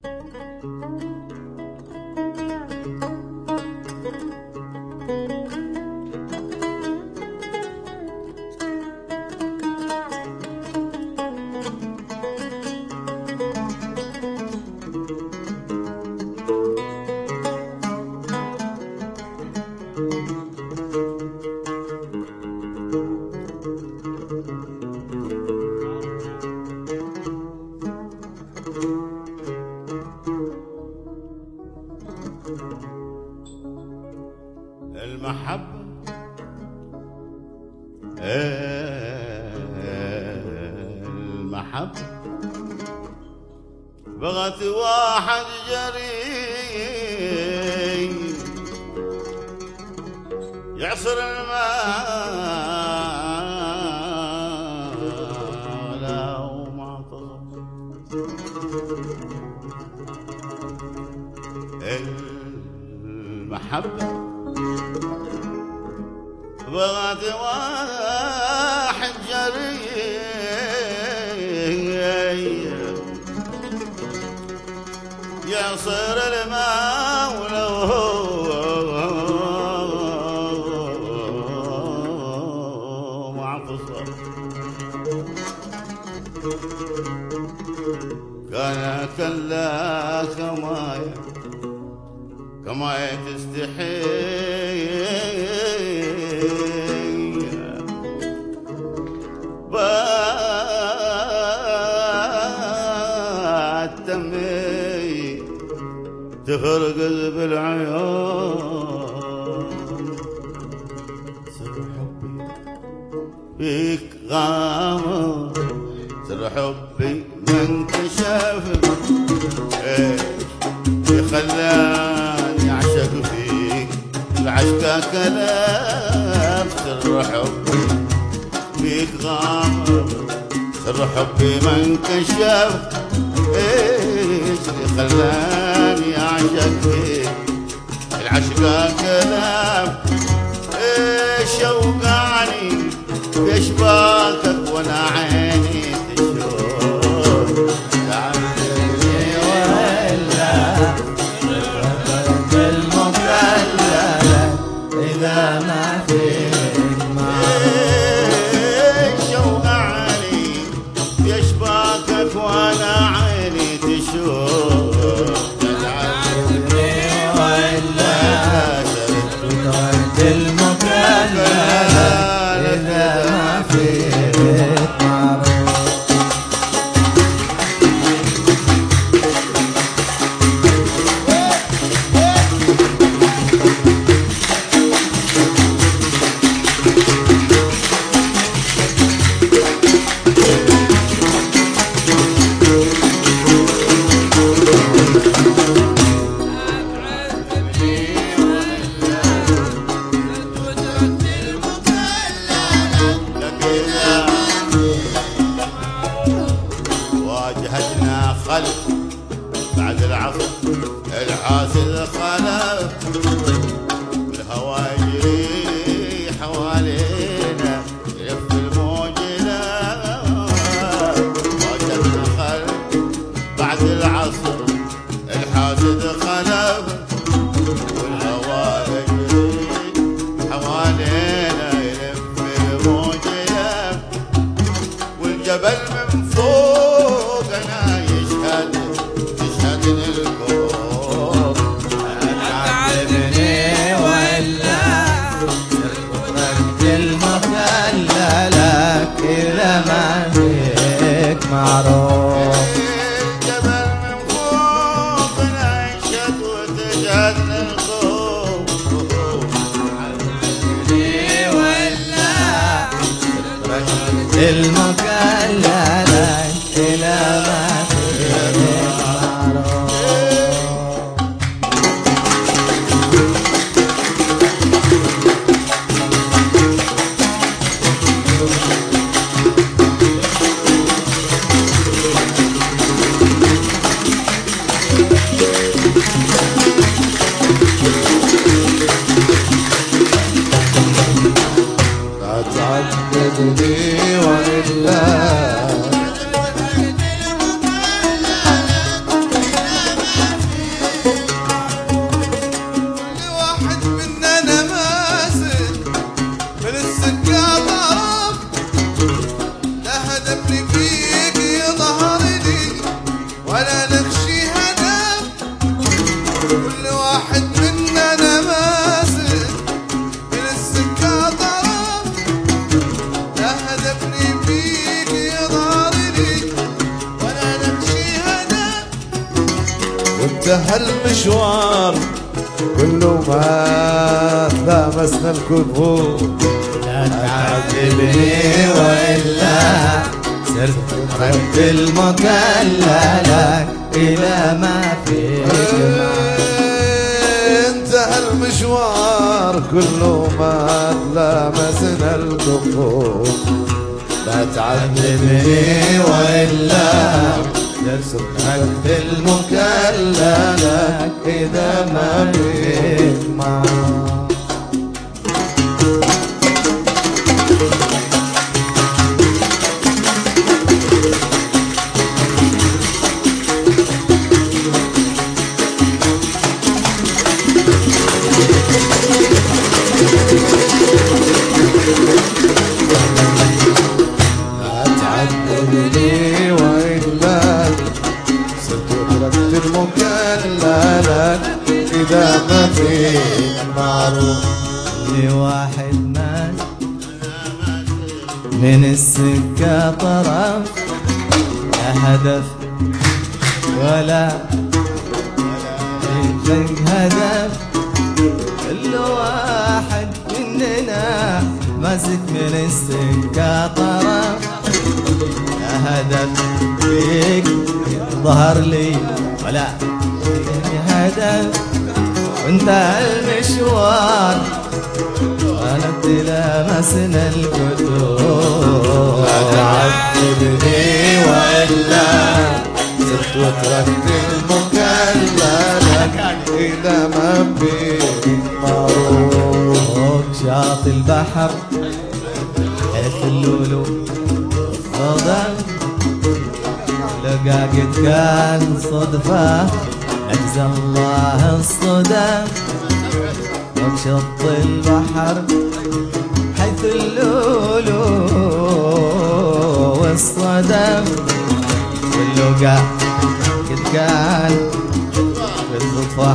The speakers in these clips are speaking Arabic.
المحبة المحبة بغت واحد جري يعصر الماء لا وما تظل المحبة بغت واحد جري يعصر الماء ولو مع قصر كان كلا كما تستحي باتمي تغرقز بالعيون سر حبي بيك غامض سر حبي من كشف خلاني اعشق فيك العشقة كلام سر حبي بيك غامض سر حبي من كشف ايش اللي خلاني اعشق فيك العشقة كلام ايش شوقاني باشباكك وانا عيني تشوف تعبني ولا بالمكللة اذا ما فيك ايش شوقاني باشباكك وانا عيني تشوف تعبني ولا بالمكللة إذا ما فيك معروف واجهتنا خلف بعد العصر الحاسد خلف والهوى يجري حوالينا يلف الموجنا واجهتنا خلف بعد العصر الحاسد خلف والهوى يجري حوالينا يلف الموجنا والجبل من فوقنا يشهد الكون تعبني ولا رد المخللة إذا ما فيك معروف الجبل من فوقنا يشهد وتشهد الكون تعبني ولا رد المخللة إلى ما فيك معروف لا تعذبني وإلا انتهى المشوار كله ما لامسنا الكفوف. لا تعذبني وإلا صرت رد المكللك إلى ما فيك. انتهى المشوار كله ما لامسنا الكفوف. لا تعذبني وإلا صرت المكللك إذا ما فيك معروف. تعذبني وإلا صرت تركت المكللك إذا ما فيك معروف. لواحد مات من السكة طرف لا هدف ولا يفق هدف. كل واحد مننا ماسك من السكة طرف لا هدف فيك ظهر لي ولا هدف. وانت المشوار وانا لامسنا الكتب. لا تعذبني وإلا صرت وتركت المكللك إذا ما فيك معروف. فوق شاطئ البحر حيث اللولو صدف لقاقد كان صدفة أجزى الله الصدف. فوق شط البحر حيث اللولو والصدف واللقا قد كان بالصدفة.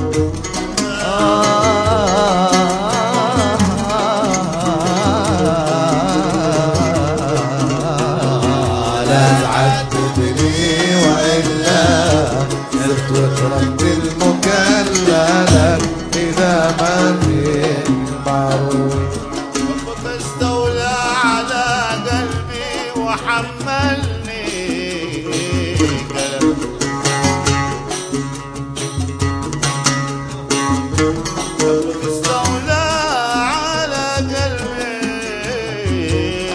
لا تعذبني وإلا صرت وتركت المكللك إذا ما فيك معروف. حبك استولى على قلبي وحملني قلب. حبك استولى على قلبي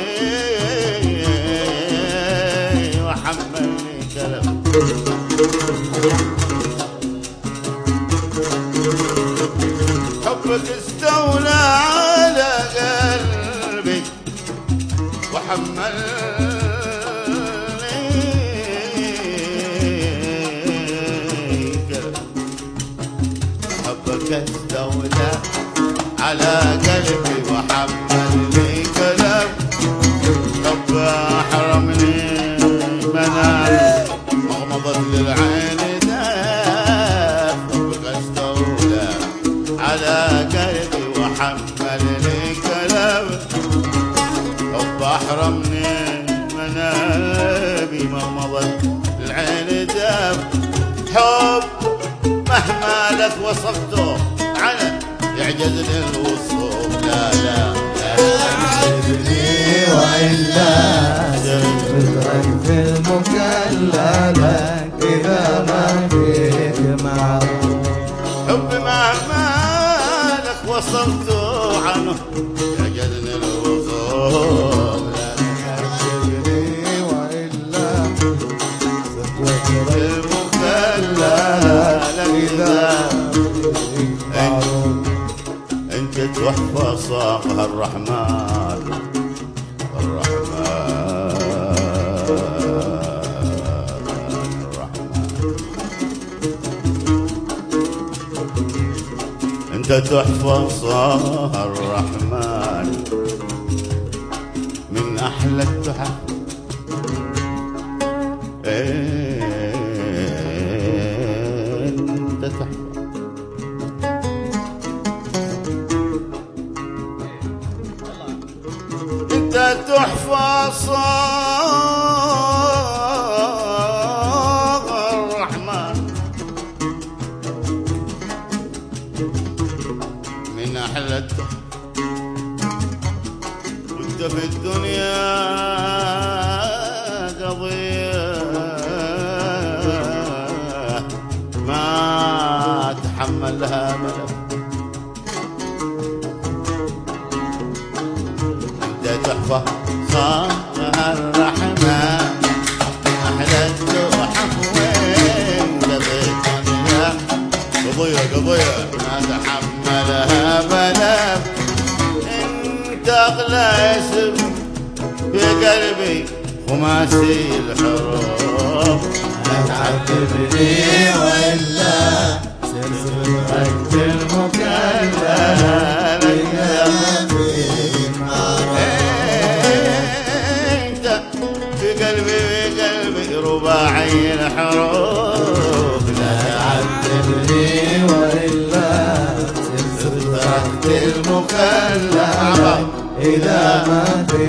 وحملني قلب. حبك استولى على قلبي وحملني قلب. حبك استولى على قلبي وحملني قلب. رب حرمني منام مغمضت للعين داب. حبك استولى على قلبي وحملني قلب. حب أحرمني منامي مغمضت العين داب. حب مهما لك وصفته على يعجزني الوصف. لا لا تعذبني وإلا صرت في المكللك إذا ما فيك معروف. حب مهما لك وصلت عنه يعجزني الوصول. لا تعذبني وإلا صرت وتركت المكللك إذا فيك معروف. انت تحفظ صاغها الرحمن انت تحفظ الرحمن من احلى التحف. انت تحفظ انت تحفظ الرحمن أحلى التحف وانت في الدنيا قضية ما تحملها ملف انت تحفة صانع الرحمن أحلى التحف وانت في الدنيا قضية ما تحملها ملف انت اغلى اسم في قلبي خماسي الحروف لا تعذبني وإلا سرت المكلف انت في قلبي رباعي الحروف لا تعذبني وإلا سرت المكلف إذا ما في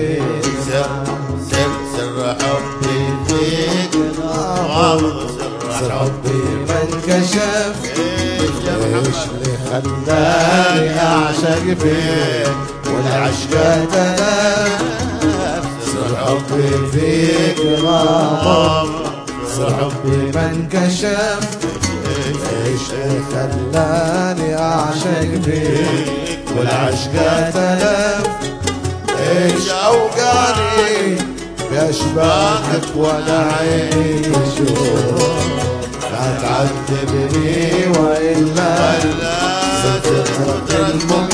سر حبي فيك غامض سر حبي من كشف ايش اللي خلاني اعشق فيك والعشق تلف سر حبي فيك غامض سر حبي من كشف ايش اللي خلاني اعشق فيك والعشق تلف ايش اوقاني بأشباحك ولا عيني تشوف لا تعذبني وإلا سترت المكلف